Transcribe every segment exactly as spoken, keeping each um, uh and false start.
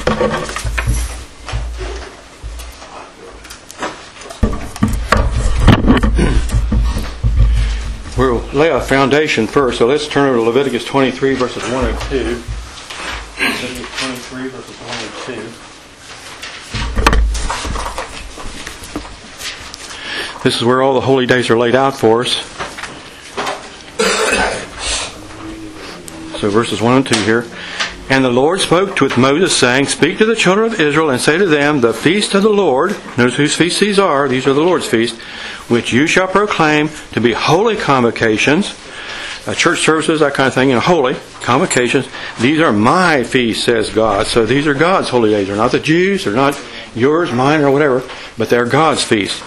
We'll lay a foundation first, so let's turn over to Leviticus twenty-three, verses one and two. Leviticus twenty-three, verses one and two. This is where all the holy days are laid out for us. So verses one and two here. And the Lord spoke with Moses, saying, Speak to the children of Israel, and say to them, The feast of the Lord, notice whose feasts these are, these are the Lord's feasts, which you shall proclaim to be holy convocations, uh, church services, that kind of thing, you know, holy convocations. These are my feasts, says God. So these are God's holy days. They're not the Jews, they're not yours, mine, or whatever, but they're God's feasts.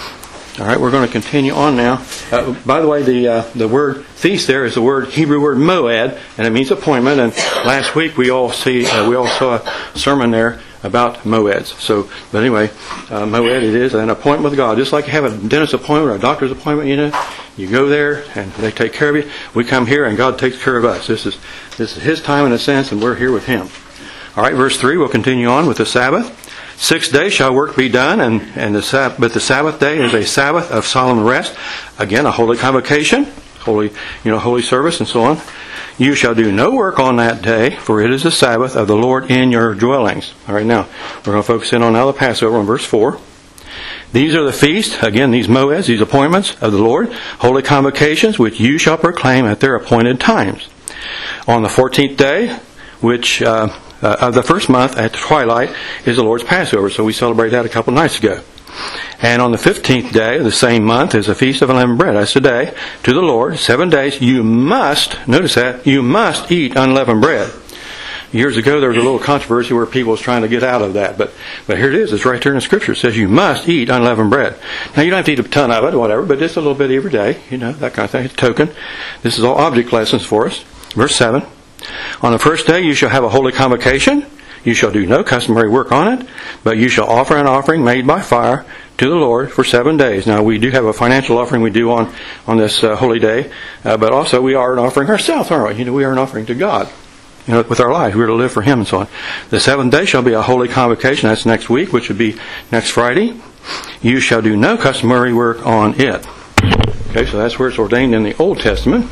All right, we're going to continue on now. Uh, by the way, the uh, the word feast there is the word Hebrew word moed, and it means appointment. And last week we all see uh, we all saw a sermon there about moeds. So, but anyway, uh, moed it is an appointment with God, just like you have a dentist appointment or a doctor's appointment. You know, you go there and they take care of you. We come here and God takes care of us. This is this is His time in a sense, and we're here with Him. All right, verse three. We'll continue on with the Sabbath. Six days shall work be done, and, and the but the Sabbath day is a Sabbath of solemn rest. Again, a holy convocation, holy, you know, holy service, and so on. You shall do no work on that day, for it is the Sabbath of the Lord in your dwellings. All right, now we're going to focus in on now the Passover in verse four. These are the feasts, again, these moeds, these appointments of the Lord, holy convocations, which you shall proclaim at their appointed times. On the fourteenth day, which uh, Uh, of the first month at twilight is the Lord's Passover. So we celebrated that a couple of nights ago. And on the fifteenth day of the same month is the Feast of Unleavened Bread. That's today. To the Lord, seven days, you must, notice that, you must eat unleavened bread. Years ago there was a little controversy where people was trying to get out of that. But but here it is. It's right there in the Scripture. It says you must eat unleavened bread. Now you don't have to eat a ton of it or whatever, but just a little bit every day. You know, that kind of thing. It's a token. This is all object lessons for us. Verse seven. On the first day you shall have a holy convocation. You shall do no customary work on it, but you shall offer an offering made by fire to the Lord for seven days. Now we do have a financial offering we do on, on this uh, holy day, uh, but also we are an offering ourselves, aren't we? You know, we are an offering to God. You know, with our lives, we're to live for Him and so on. The seventh day shall be a holy convocation. That's next week, which would be next Friday. You shall do no customary work on it. Okay, so that's where it's ordained in the Old Testament.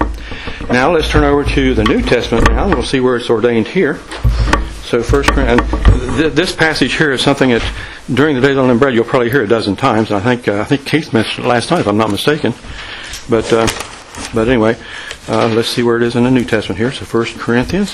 Now let's turn over to the New Testament now, and we'll see where it's ordained here. So first, and this passage here is something that during the days of unleavened bread you'll probably hear a dozen times. I think uh, I think Keith mentioned it last night, if I'm not mistaken. But uh, but anyway, uh, let's see where it is in the New Testament here. So First Corinthians.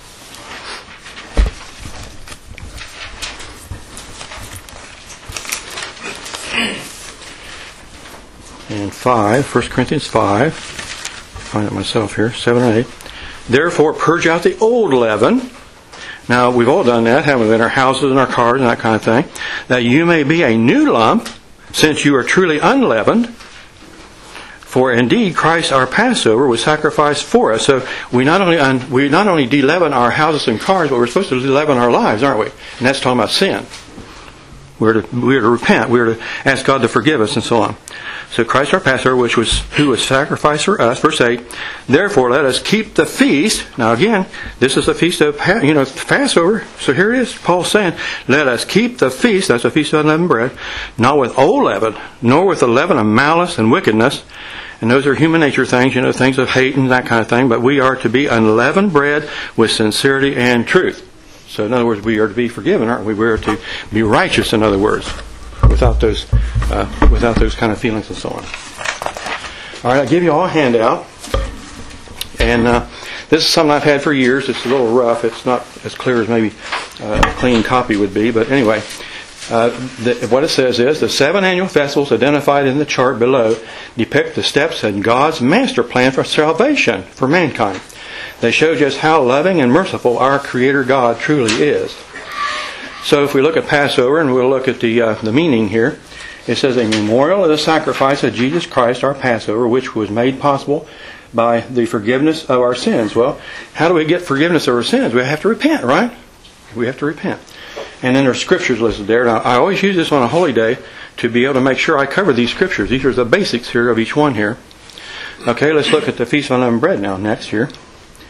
And five, First Corinthians five. Find it myself here, seven and eight. Therefore, purge out the old leaven. Now, we've all done that, haven't we, in our houses and our cars and that kind of thing. That you may be a new lump, since you are truly unleavened. For indeed, Christ our Passover was sacrificed for us. So we not only un, we not only de-leaven our houses and cars, but we're supposed to de-leaven our lives, aren't we? And that's talking about sin. We're to, we're to repent. We're to ask God to forgive us and so on. So Christ our Passover, which was who was sacrificed for us, verse eight. Therefore, let us keep the feast. Now again, this is the feast of you know Passover. So here it is. Paul's saying, let us keep the feast. That's the feast of unleavened bread, not with old leaven, nor with the leaven of malice and wickedness. And those are human nature things, you know, things of hate and that kind of thing. But we are to be unleavened bread with sincerity and truth. So in other words, we are to be forgiven, aren't we? We are to be righteous, in other words, without those uh, without those kind of feelings and so on. All right, I'll give you all a handout. And uh, this is something I've had for years. It's a little rough. It's not as clear as maybe uh, a clean copy would be. But anyway, uh, the, what it says is, the seven annual festivals identified in the chart below depict the steps in God's master plan for salvation for mankind. They show just how loving and merciful our Creator God truly is. So if we look at Passover, and we'll look at the uh, the meaning here, it says, a memorial of the sacrifice of Jesus Christ, our Passover, which was made possible by the forgiveness of our sins. Well, how do we get forgiveness of our sins? We have to repent, right? We have to repent. And then there's scriptures listed there. Now, I always use this on a holy day to be able to make sure I cover these scriptures. These are the basics here of each one here. Okay, let's look at the Feast of Unleavened Bread now, next here.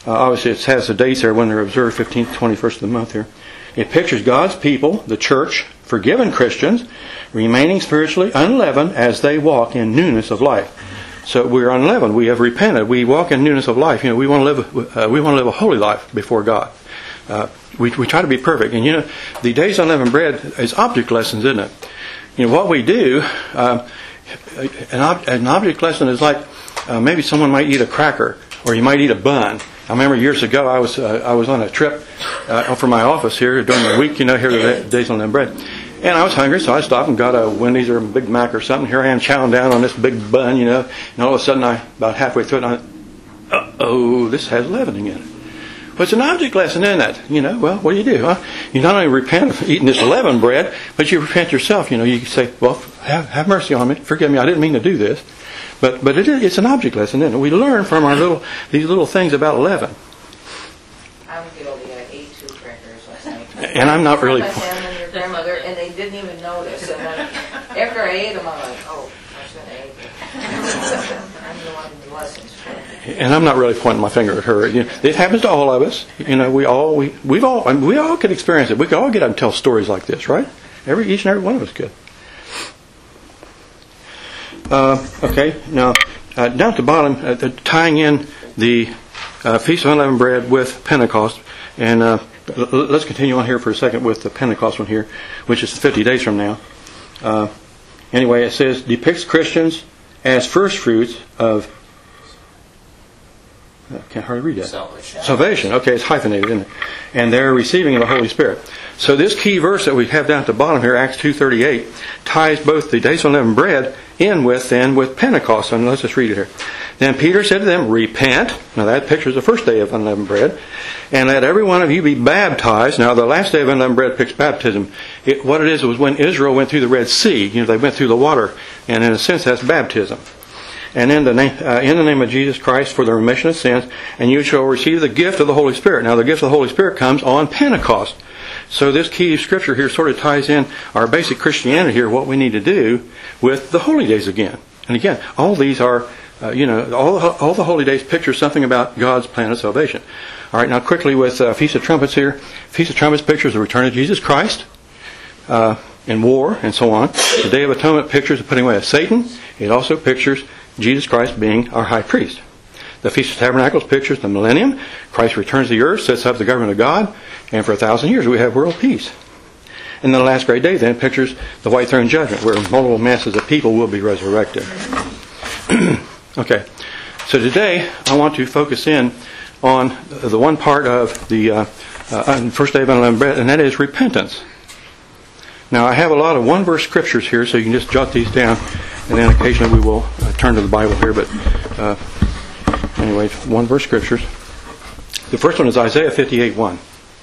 Uh, obviously, it has the dates there when they're observed, fifteenth, twenty-first of the month here. It pictures God's people, the church, forgiven Christians, remaining spiritually unleavened as they walk in newness of life. So we're unleavened. We have repented. We walk in newness of life. You know, we want to live. Uh, we want to live a holy life before God. Uh, we we try to be perfect. And you know, the Days of Unleavened Bread is object lessons, isn't it? You know what we do. Uh, an, ob- an object lesson is like uh, maybe someone might eat a cracker, or you might eat a bun. I remember years ago I was uh, I was on a trip uh, from my office here during the week. You know, here the Days of Unleavened Bread. And I was hungry, so I stopped and got a Wendy's or a Big Mac or something. Here I am chowing down on this big bun, you know. And all of a sudden, I about halfway through it, I uh-oh, this has leavening in it. Well, it's an object lesson, isn't it? You know, well, what do you do? Huh? You not only repent of eating this leavened bread, but you repent yourself. You know, you say, well, have, have mercy on me. Forgive me, I didn't mean to do this. But but it is, it's an object lesson, isn't it? We learn from our little these little things about leaven. I'm guilty. I ate two crackers last night. And I'm not really... grandmother, and they didn't even notice. And then after I ate them, I'm like, oh, I shouldn't have ate them. I'm the one who wasn't. And I'm not really pointing my finger at her. You know, it happens to all of us. You know, we all we we've all I mean, we all could experience it. We could all get up and tell stories like this, right? Every each and every one of us could. Uh, okay, now uh, down at the bottom, uh, the, tying in the uh, Feast of Unleavened Bread with Pentecost, and. Uh, Let's continue on here for a second with the Pentecost one here, which is fifty days from now. Uh, anyway, it says, depicts Christians as first fruits of... I can't hardly read that. Salvation. Salvation. Okay, it's hyphenated, isn't it? And they're receiving the Holy Spirit. So this key verse that we have down at the bottom here, Acts two thirty-eight, ties both the Days of Unleavened Bread in with then with Pentecost. And let's just read it here. Then Peter said to them, repent. Now that pictures the first day of unleavened bread. And let every one of you be baptized. Now the last day of unleavened bread picks baptism. It, what it is was when Israel went through the Red Sea. You know, they went through the water. And in a sense that's baptism. And in the name, uh, in the name of Jesus Christ for the remission of sins. And you shall receive the gift of the Holy Spirit. Now the gift of the Holy Spirit comes on Pentecost. So this key scripture here sort of ties in our basic Christianity here, what we need to do with the holy days again. And again, all these are, uh, you know, all, all the holy days picture something about God's plan of salvation. All right, now quickly with uh, Feast of Trumpets here. Feast of Trumpets pictures the return of Jesus Christ uh, in war and so on. The Day of Atonement pictures the putting away of Satan. It also pictures Jesus Christ being our high priest. The Feast of Tabernacles pictures the millennium. Christ returns to the earth, sets up the government of God, and for a thousand years we have world peace. And the last great day then pictures the white throne judgment, where multiple masses of people will be resurrected. Okay, so today I want to focus in on the one part of the uh, uh, first day of unleavened bread, and that is repentance. Now I have a lot of one-verse scriptures here, so you can just jot these down, and then occasionally we will uh, turn to the Bible here, but... Uh, Anyway, one verse scriptures. The first one is Isaiah fifty-eight one.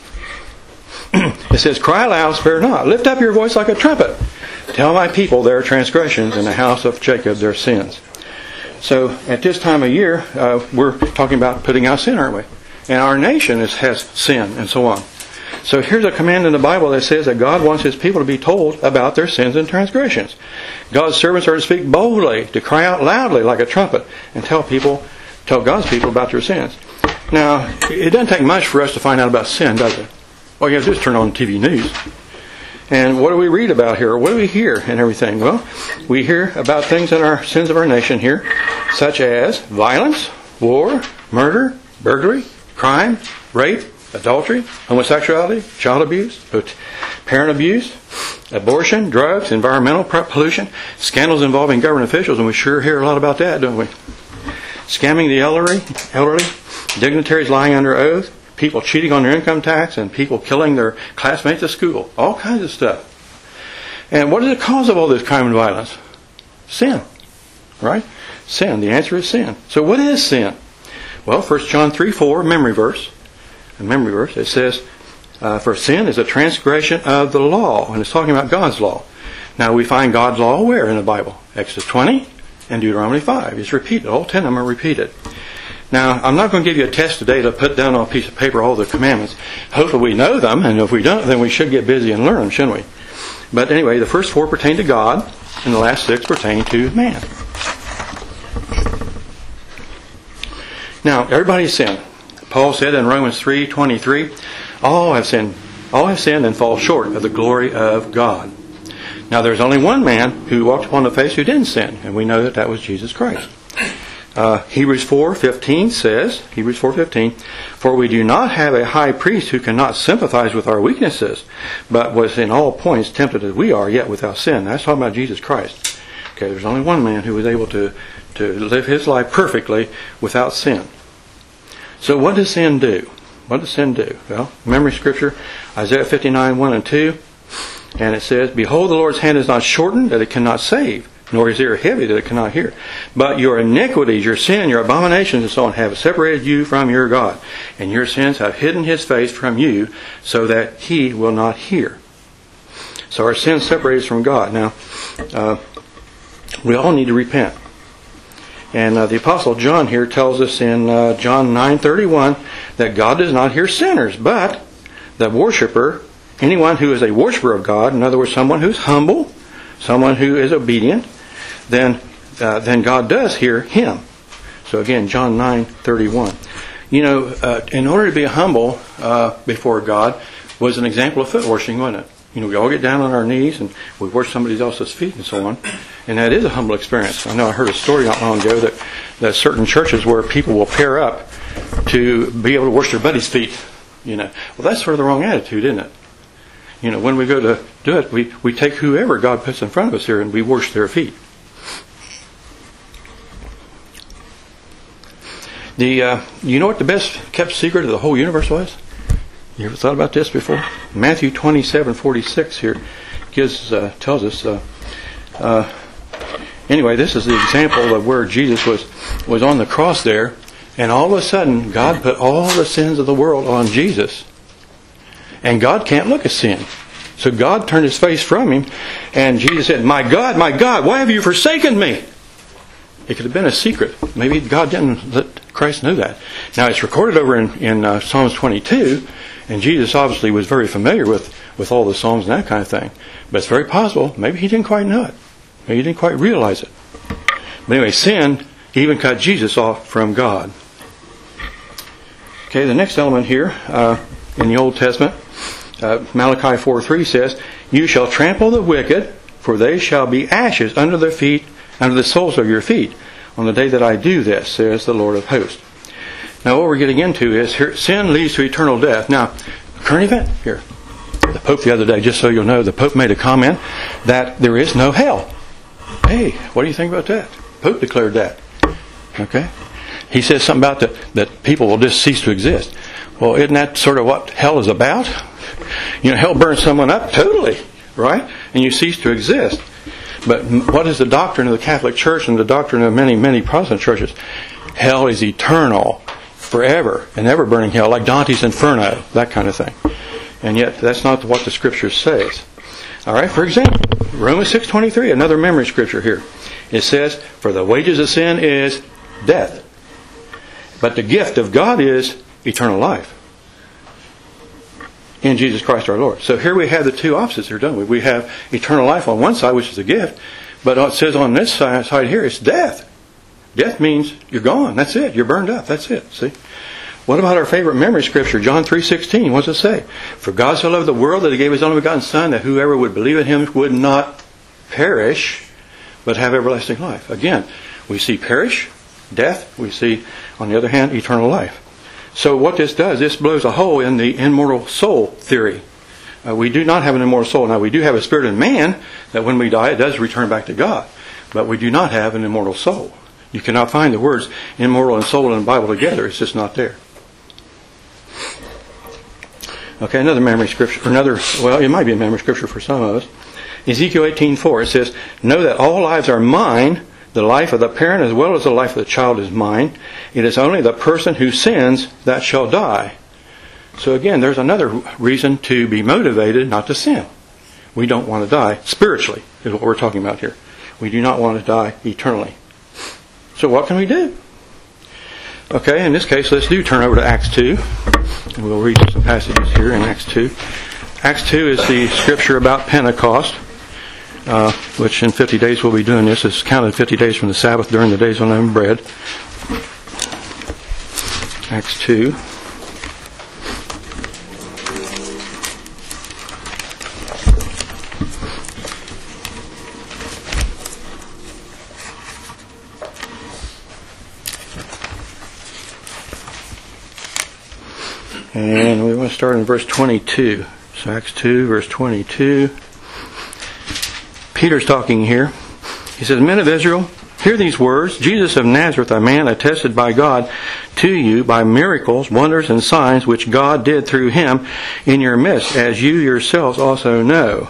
It says, cry aloud, spare not. Lift up your voice like a trumpet. Tell my people their transgressions and the house of Jacob their sins. So at this time of year, uh, we're talking about putting out sin, aren't we? And our nation is, has sin and so on. So here's a command in the Bible that says that God wants His people to be told about their sins and transgressions. God's servants are to speak boldly, to cry out loudly like a trumpet, and tell people Tell God's people about their sins. Now, it doesn't take much for us to find out about sin, does it? All you have to do is turn on T V news. And what do we read about here? What do we hear and everything? Well, we hear about things in our sins of our nation here, such as violence, war, murder, burglary, crime, rape, adultery, homosexuality, child abuse, parent abuse, abortion, drugs, environmental pollution, scandals involving government officials, and we sure hear a lot about that, don't we? Scamming the elderly, elderly, dignitaries lying under oath, people cheating on their income tax, and people killing their classmates at school. All kinds of stuff. And what is the cause of all this crime and violence? Sin. Right? Sin. The answer is sin. So what is sin? Well, First John three four, memory verse. A memory verse. It says, uh, for sin is a transgression of the law. And it's talking about God's law. Now we find God's law where in the Bible? Exodus twenty. And Deuteronomy five is repeated. All ten of them are repeated. Now, I'm not going to give you a test today to put down on a piece of paper all the commandments. Hopefully we know them, and if we don't, then we should get busy and learn them, shouldn't we? But anyway, the first four pertain to God, and the last six pertain to man. Now, everybody's sinned. Paul said in Romans three twenty-three, all have sinned, all have sinned and fall short of the glory of God. Now there's only one man who walked upon the face who didn't sin, and we know that that was Jesus Christ. Uh, Hebrews four fifteen says, Hebrews four fifteen, for we do not have a high priest who cannot sympathize with our weaknesses, but was in all points tempted as we are, yet without sin. That's talking about Jesus Christ. Okay, there's only one man who was able to, to live his life perfectly without sin. So what does sin do? What does sin do? Well, memory scripture, Isaiah fifty-nine, one and two, and it says, behold, the Lord's hand is not shortened that it cannot save, nor his ear heavy that it cannot hear. But your iniquities, your sin, your abominations, and so on have separated you from your God. And your sins have hidden his face from you, so that he will not hear. So our sins separate us from God. Now, uh, we all need to repent. And uh, the Apostle John here tells us in uh, John nine thirty-one that God does not hear sinners, but the worshiper, anyone who is a worshiper of God, in other words, someone who's humble, someone who is obedient, then uh, then God does hear him. So again, John nine thirty-one. You know, uh, in order to be humble uh, before God was an example of foot washing, wasn't it? You know, we all get down on our knees and we wash somebody else's feet and so on. And that is a humble experience. I know I heard a story not long ago that, that certain churches where people will pair up to be able to wash their buddy's feet. You know, well, that's sort of the wrong attitude, isn't it? You know, when we go to do it, we, we take whoever God puts in front of us here and we wash their feet. The uh, you know what the best kept secret of the whole universe was? You ever thought about this before? Matthew twenty-seven forty-six here gives uh, tells us. Uh, uh, anyway, this is the example of where Jesus was was on the cross there, and all of a sudden God put all the sins of the world on Jesus, and God can't look at sin. So God turned his face from him, and Jesus said, "My God, my God, why have you forsaken me?" It could have been a secret. Maybe God didn't let Christ know that. Now it's recorded over in, in uh, Psalms twenty-two, and Jesus obviously was very familiar with, with all the Psalms and that kind of thing. But it's very possible, maybe he didn't quite know it. Maybe he didn't quite realize it. But anyway, sin even cut Jesus off from God. Okay, the next element here uh, in the Old Testament, uh, Malachi four three says, "You shall trample the wicked, for they shall be ashes under their feet, under the soles of your feet, on the day that I do this, says the Lord of hosts." Now what we're getting into is here, sin leads to eternal death. Now, current event here. The Pope the other day, just so you'll know, the Pope made a comment that there is no hell. Hey, what do you think about that? Pope declared that. Okay? He says something about that, that people will just cease to exist. Well, isn't that sort of what hell is about? You know, hell burns someone up totally, right? And you cease to exist. But what is the doctrine of the Catholic Church and the doctrine of many, many Protestant churches? Hell is eternal, forever, an ever-burning hell, like Dante's Inferno, that kind of thing. And yet, that's not what the Scripture says. All right, for example, Romans six twenty-three, another memory scripture here. It says, "For the wages of sin is death, but the gift of God is eternal life in Jesus Christ our Lord." So here we have the two opposites here, don't we? We have eternal life on one side, which is a gift, but it says on this side, side here, it's death. Death means you're gone. That's it. You're burned up. That's it. See? What about our favorite memory scripture, John three sixteen? What does it say? "For God so loved the world that he gave his only begotten Son, that whoever would believe in him would not perish, but have everlasting life." Again, we see perish, death. We see, on the other hand, eternal life. So what this does, this blows a hole in the immortal soul theory. Uh, we do not have an immortal soul. Now, we do have a spirit in man that when we die, it does return back to God. But we do not have an immortal soul. You cannot find the words immortal and soul in the Bible together. It's just not there. Okay, another memory scripture, another, well, it might be a memory scripture for some of us. Ezekiel eighteen four, it says, "Know that all lives are mine. The life of the parent as well as the life of the child is mine. It is only the person who sins that shall die." So again, there's another reason to be motivated not to sin. We don't want to die spiritually, is what we're talking about here. We do not want to die eternally. So what can we do? Okay, in this case, let's do turn over to Acts two. And we'll read some passages here in Acts two. Acts two is the scripture about Pentecost, uh, which in fifty days we'll be doing this. It's counted fifty days from the Sabbath during the days of unleavened bread. Acts two. And we want to start in verse twenty-two. So Acts two, verse twenty-two. Peter's talking here. He says, Men of Israel, hear these words. Jesus of Nazareth, a man attested by God to you by miracles, wonders, and signs which God did through him in your midst, as you yourselves also know.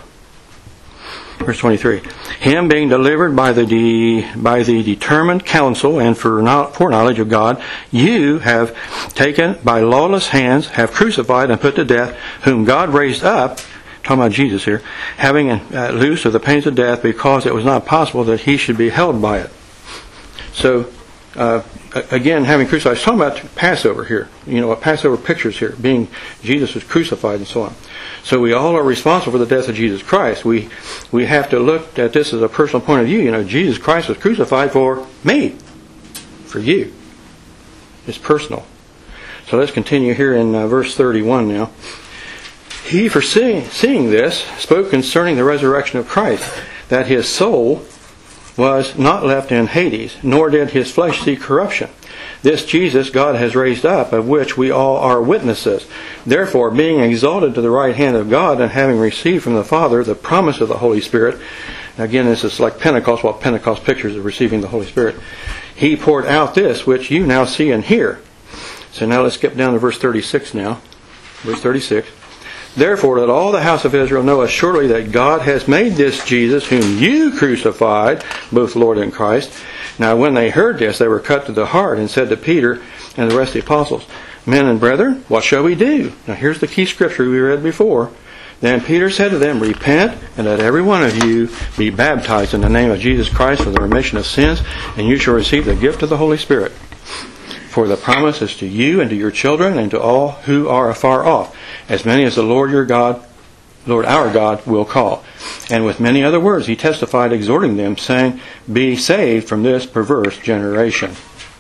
Verse twenty-three. Him being delivered by the de, by the determined counsel and foreknowledge of God, you have taken by lawless hands, have crucified and put to death, whom God raised up, talking about Jesus here, having uh, loosed of the pains of death, because it was not possible that he should be held by it. So, uh, again, having crucified, it's talking about Passover here. You know, what Passover pictures here, being Jesus was crucified and so on. So we all are responsible for the death of Jesus Christ. We we have to look at this as a personal point of view. You know, Jesus Christ was crucified for me, for you. It's personal. So let's continue here in uh, verse thirty-one now. He, foreseeing seeing this, spoke concerning the resurrection of Christ, that his soul was not left in Hades, nor did his flesh see corruption. This Jesus God has raised up, of which we all are witnesses. Therefore, being exalted to the right hand of God, and having received from the Father the promise of the Holy Spirit, again, this is like Pentecost, what Pentecost pictures of receiving the Holy Spirit, he poured out this, which you now see and hear. So now let's skip down to verse thirty-six now. Verse thirty-six. Therefore, let all the house of Israel know assuredly that God has made this Jesus, whom you crucified, both Lord and Christ. Now when they heard this, they were cut to the heart, and said to Peter and the rest of the apostles, Men and brethren, what shall we do? Now here's the key scripture we read before. Then Peter said to them, Repent, and let every one of you be baptized in the name of Jesus Christ for the remission of sins, and you shall receive the gift of the Holy Spirit. For the promise is to you and to your children and to all who are afar off, as many as the Lord your God, Lord our God, will call. And with many other words he testified, exhorting them, saying, Be saved from this perverse generation.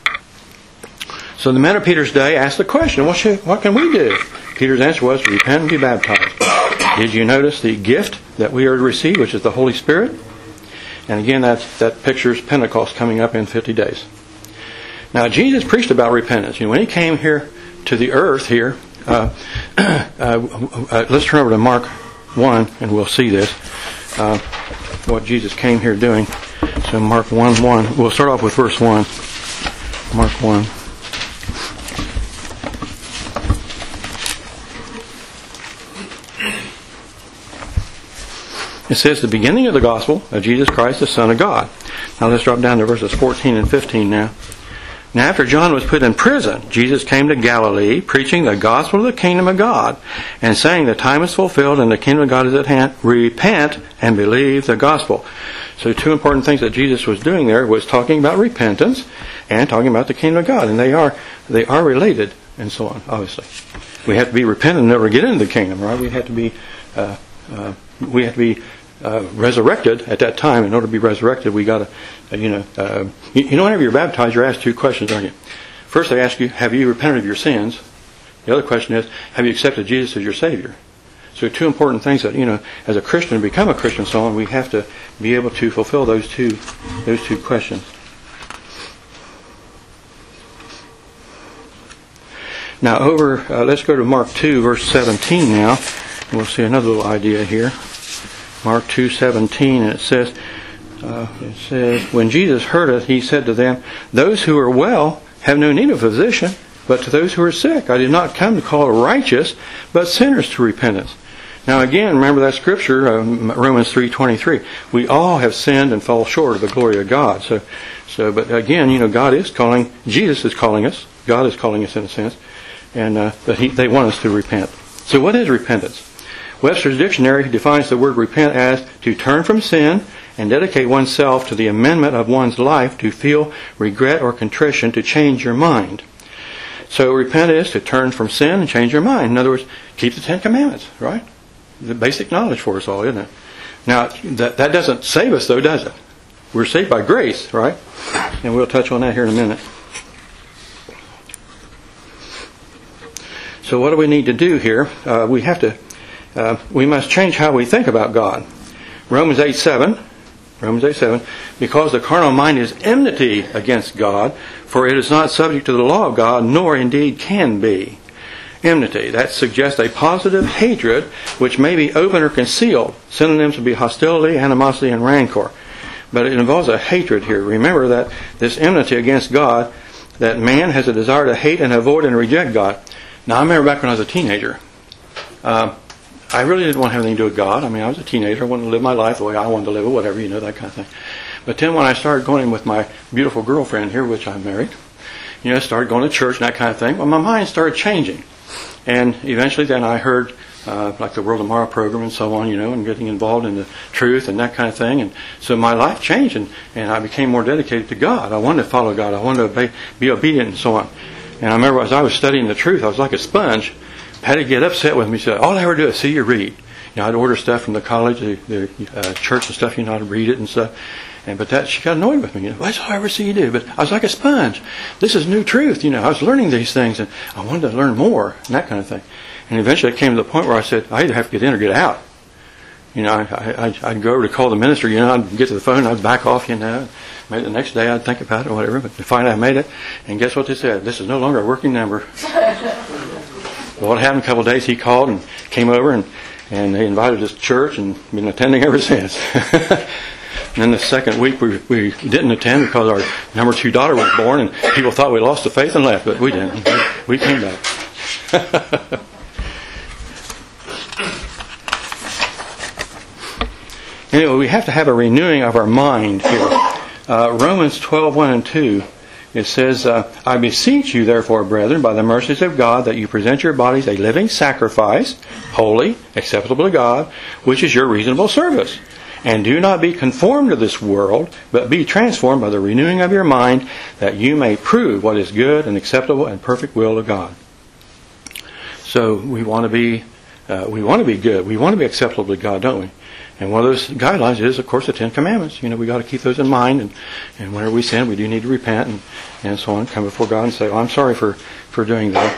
So the men of Peter's day asked the question, what, should, what can we do? Peter's answer was, Repent and be baptized. Did you notice the gift that we are to receive, which is the Holy Spirit? And again, that, that pictures Pentecost coming up in fifty days. Now, Jesus preached about repentance. You know, when he came here to the earth here, uh, uh, uh, let's turn over to Mark one, and we'll see this, uh, what Jesus came here doing. So Mark one one, we'll start off with verse one. Mark one. It says, the beginning of the gospel of Jesus Christ, the Son of God. Now let's drop down to verses fourteen and fifteen now. Now after John was put in prison, Jesus came to Galilee, preaching the gospel of the kingdom of God, and saying, The time is fulfilled and the kingdom of God is at hand. Repent and believe the gospel. So two important things that Jesus was doing there was talking about repentance and talking about the kingdom of God. And they are they are related and so on, obviously. We have to be repentant in order to get into the kingdom, right? We have to be uh, uh, we have to be Uh, resurrected at that time. In order to be resurrected, we got to, uh, you know, uh, you, you know, whenever you're baptized, you're asked two questions, aren't you? First, they ask you, have you repented of your sins? The other question is, have you accepted Jesus as your Savior? So, two important things that, you know, as a Christian, to become a Christian, so on, we have to be able to fulfill those two, those two questions. Now, over, uh, let's go to Mark two, verse seventeen now, and we'll see another little idea here. Mark two seventeen, and it says, uh, it says, When Jesus heard it, he said to them, Those who are well have no need of a physician, but to those who are sick. I did not come to call the righteous, but sinners to repentance. Now again, remember that scripture, um, Romans three twenty-three. We all have sinned and fall short of the glory of God. So, so, but again, you know, God is calling, Jesus is calling us, God is calling us in a sense, and uh, but he, they want us to repent. So what is repentance? Webster's Dictionary defines the word repent as to turn from sin and dedicate oneself to the amendment of one's life, to feel regret or contrition, to change your mind. So repent is to turn from sin and change your mind. In other words, keep the Ten Commandments, right? The basic knowledge for us all, isn't it? Now, that, that doesn't save us, though, does it? We're saved by grace, right? And we'll touch on that here in a minute. So what do we need to do here? Uh, we have to Uh, we must change how we think about God. Romans eight seven, Romans eight seven, because the carnal mind is enmity against God, for it is not subject to the law of God, nor indeed can be. enmity. That suggests a positive hatred which may be open or concealed. Synonyms would be hostility, animosity, and rancor. But it involves a hatred here. Remember that this enmity against God, that man has a desire to hate and avoid and reject God. Now, I remember back when I was a teenager, uh, I really didn't want to have anything to do with God. I mean, I was a teenager. I wanted to live my life the way I wanted to live it, whatever, you know, that kind of thing. But then when I started going with my beautiful girlfriend here, which I'm married, you know, started going to church and that kind of thing, well, my mind started changing. And eventually then I heard, uh, like the World Tomorrow program and so on, you know, and getting involved in the truth and that kind of thing. And so my life changed, and, and I became more dedicated to God. I wanted to follow God. I wanted to obey, be obedient and so on. And I remember as I was studying the truth, I was like a sponge. Patty get upset with me. She said, all I ever do is see you read. You know, I'd order stuff from the college, the, the uh, church and stuff, you know, I'd read it and stuff. And but that she got annoyed with me. You know, that's all I ever see you do. But I was like a sponge. This is new truth. You know, I was learning these things, and I wanted to learn more and that kind of thing. And eventually, it came to the point where I said, I either have to get in or get out. You know, I, I, I'd go over to call the minister. You know, I'd get to the phone, I'd back off. You know, maybe the next day I'd think about it or whatever. But finally, I made it. And guess what they said? This is no longer a working number. Well, what happened? A couple of days, he called and came over, and and they invited us to church, and been attending ever since. And then the second week we we didn't attend because our number two daughter was born, and people thought we lost the faith and left, but we didn't. We came back. Anyway, we have to have a renewing of our mind here. Uh, Romans twelve, one and two, it says, uh, I beseech you, therefore, brethren, by the mercies of God, that you present your bodies a living sacrifice, holy, acceptable to God, which is your reasonable service. And do not be conformed to this world, but be transformed by the renewing of your mind, that you may prove what is good and acceptable and perfect will of God. So we want to be, uh, we want to be good. We want to be acceptable to God, don't we? And one of those guidelines is, of course, the Ten Commandments. You know, we got to keep those in mind. And, and whenever we sin, we do need to repent and, and so on. Come before God and say, oh, I'm sorry for, for doing that.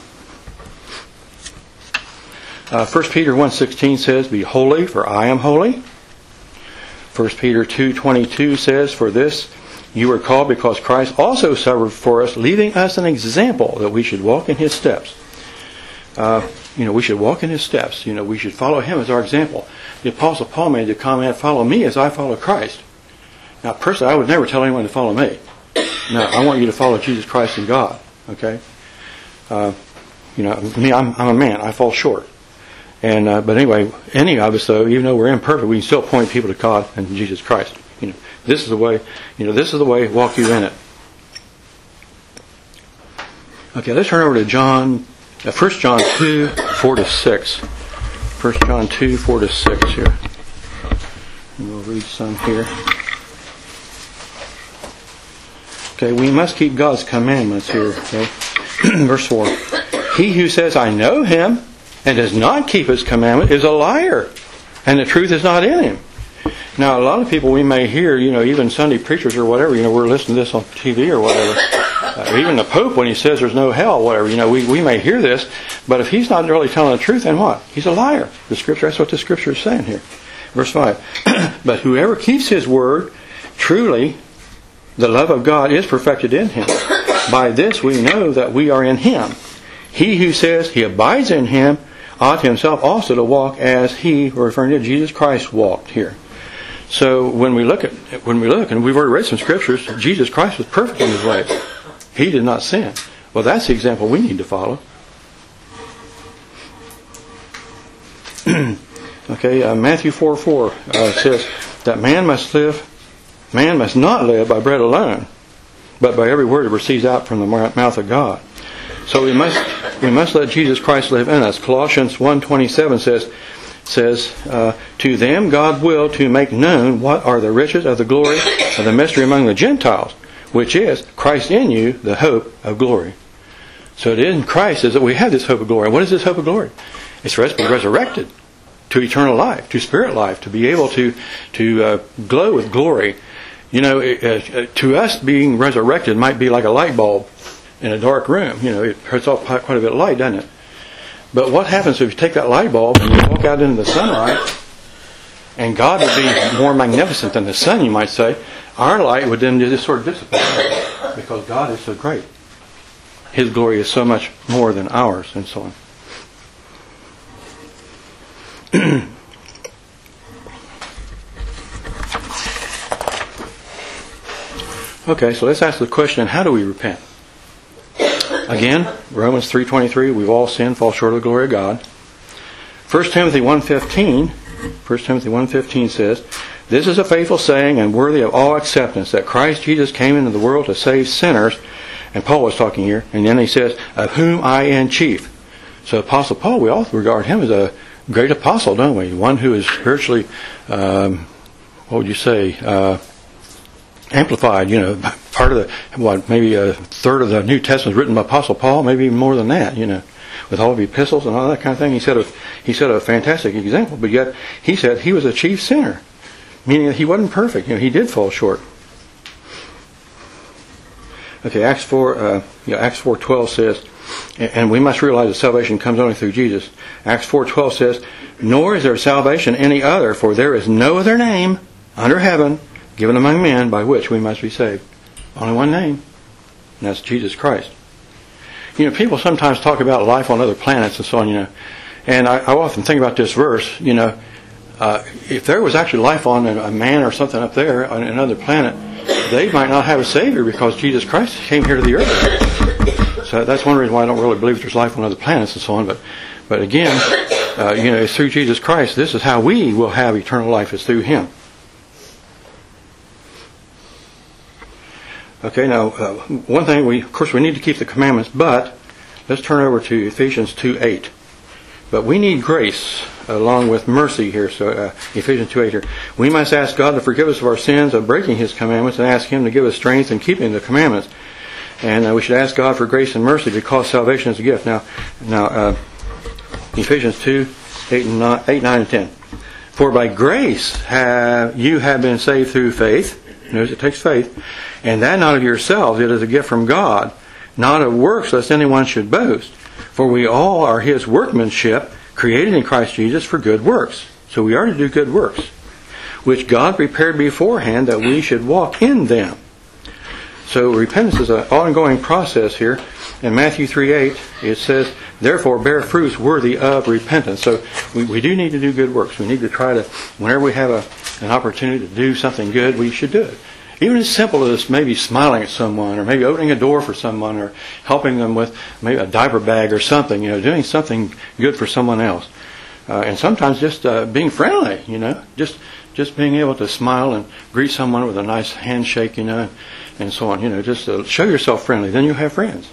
Uh, First Peter one sixteen says, be holy, for I am holy. First Peter two twenty-two says, for this you were called because Christ also suffered for us, leaving us an example that we should walk in His steps. Uh, you know, we should walk in His steps. You know, we should follow Him as our example. The Apostle Paul made the comment, follow me as I follow Christ. Now, personally, I would never tell anyone to follow me. No, I want you to follow Jesus Christ and God. Okay? Uh, you know, me, I'm, I'm a man. I fall short. And uh, but anyway, any of us, though, even though we're imperfect, we can still point people to God and Jesus Christ. You know, this is the way. You know, this is the way. Walk you in it. Okay, let's turn over to John, uh, First John two, four to six. First John two, four to six here. And we'll read some here. Okay, we must keep God's commandments here. Okay, verse four. He who says, "I know Him," and does not keep His commandment is a liar, and the truth is not in him. Now, a lot of people we may hear, you know, even Sunday preachers or whatever, you know, we're listening to this on T V or whatever. Uh, even the Pope, when he says there's no hell, whatever, you know, we, we may hear this, but if he's not really telling the truth, then what? He's a liar. The Scripture, that's what the Scripture is saying here. Verse five. But whoever keeps His word, truly the love of God is perfected in him. By this we know that we are in Him. He who says he abides in Him ought himself also to walk as He, referring to Jesus Christ, walked here. So when we look at when we look, and we've already read some scriptures, Jesus Christ was perfect in His ways. He did not sin. Well, that's the example we need to follow. Okay, uh, Matthew four four uh, says that man must live, man must not live by bread alone, but by every word that proceeds out from the mouth of God. So we must we must let Jesus Christ live in us. Colossians one twenty-seven says says uh, to them God willed to make known what are the riches of the glory of the mystery among the Gentiles, which is Christ in you, the hope of glory. So it is in Christ is that we have this hope of glory. What is this hope of glory? It's for us to be resurrected to eternal life, to spirit life, to be able to to uh, glow with glory. You know, uh, to us being resurrected might be like a light bulb in a dark room. You know, it hurts off quite a bit of light, doesn't it? But what happens if you take that light bulb and you walk out into the sunlight, and God would be more magnificent than the sun, you might say. Our light would then just sort of dissipate because God is so great. His glory is so much more than ours, and so on. Okay, so let's ask the question, how do we repent? Again, Romans three twenty-three, we've all sinned, fall short of the glory of God. First Timothy one fifteen, First Timothy one fifteen says, this is a faithful saying and worthy of all acceptance, that Christ Jesus came into the world to save sinners, and Paul was talking here, and then he says, of whom I am chief. So Apostle Paul, we all regard him as a great apostle, don't we? One who is spiritually, um, what would you say, uh, amplified, you know, part of the, what, maybe a third of the New Testament is written by Apostle Paul, maybe even more than that, you know, with all of the epistles and all that kind of thing. He said a, he said a fantastic example, but yet he said he was a chief sinner, meaning that he wasn't perfect. You know, he did fall short. Okay, Acts four, uh, you know, Acts four twelve says, and we must realize that salvation comes only through Jesus. Acts four twelve says, nor is there salvation any other, for there is no other name under heaven given among men by which we must be saved. Only one name, and that's Jesus Christ. You know, people sometimes talk about life on other planets and so on, you know, and I, I often think about this verse, you know, uh, if there was actually life on a man or something up there on another planet, they might not have a Savior because Jesus Christ came here to the earth. So that's one reason why I don't really believe there's life on other planets and so on, but but again, uh, you know, it's through Jesus Christ. This is how we will have eternal life, is through Him. Okay, now, uh, one thing, we, of course, we need to keep the commandments, but let's turn over to Ephesians two eight. But we need grace along with mercy here, so uh, Ephesians two eight here. We must ask God to forgive us of our sins of breaking His commandments and ask Him to give us strength in keeping the commandments. And uh, we should ask God for grace and mercy because salvation is a gift. Now, now uh, Ephesians two eight, and nine, eight, nine, and ten. For by grace have you have been saved through faith. Notice it takes faith. And that not of yourselves, it is a gift from God, not of works, lest anyone should boast. For we all are His workmanship, created in Christ Jesus for good works. So we are to do good works, which God prepared beforehand that we should walk in them. So repentance is an ongoing process here. In Matthew three eight, it says, therefore bear fruits worthy of repentance. So we, we do need to do good works. We need to try to, whenever we have a, an opportunity to do something good, we should do it. Even as simple as maybe smiling at someone, or maybe opening a door for someone, or helping them with maybe a diaper bag or something, you know, doing something good for someone else. Uh, and sometimes just uh, being friendly, you know, just just being able to smile and greet someone with a nice handshake, you know, and so on. You know, just uh, show yourself friendly, then you'll have friends.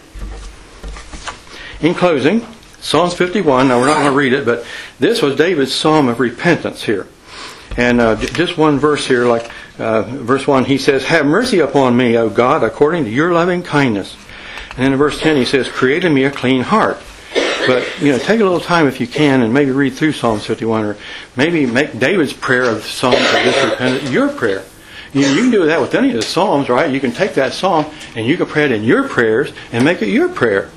In closing, Psalms fifty-one, now we're not going to read it, but this was David's psalm of repentance here. And uh, just one verse here, like uh, verse one, he says, have mercy upon me, O God, according to your loving kindness. And then in verse ten he says, create in me a clean heart. But, you know, take a little time if you can and maybe read through Psalms fifty-one, or maybe make David's prayer of Psalms of this repentance your prayer. You know, you can do that with any of the Psalms, right? You can take that Psalm and you can pray it in your prayers and make it your prayer.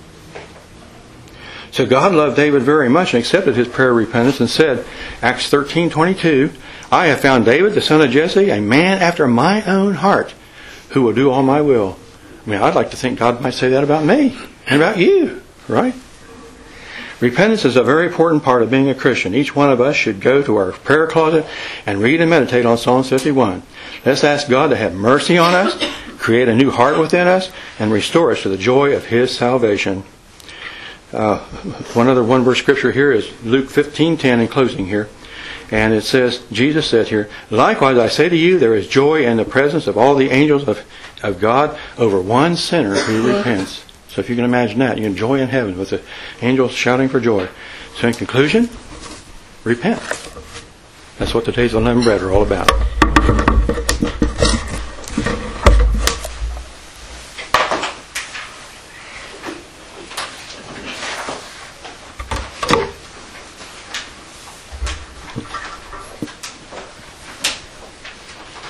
So God loved David very much and accepted his prayer of repentance and said, Acts thirteen twenty-two, I have found David, the son of Jesse, a man after my own heart, who will do all my will. I mean, I'd like to think God might say that about me and about you, right? Repentance is a very important part of being a Christian. Each one of us should go to our prayer closet and read and meditate on Psalm fifty-one. Let's ask God to have mercy on us, create a new heart within us, and restore us to the joy of His salvation. Uh, one other one verse scripture here is Luke fifteen ten in closing here. And it says, Jesus said here, likewise I say to you, there is joy in the presence of all the angels of, of God over one sinner who repents. So if you can imagine that, you can joy in heaven with the angels shouting for joy. So in conclusion, repent. That's what the days of unleavened bread are all about.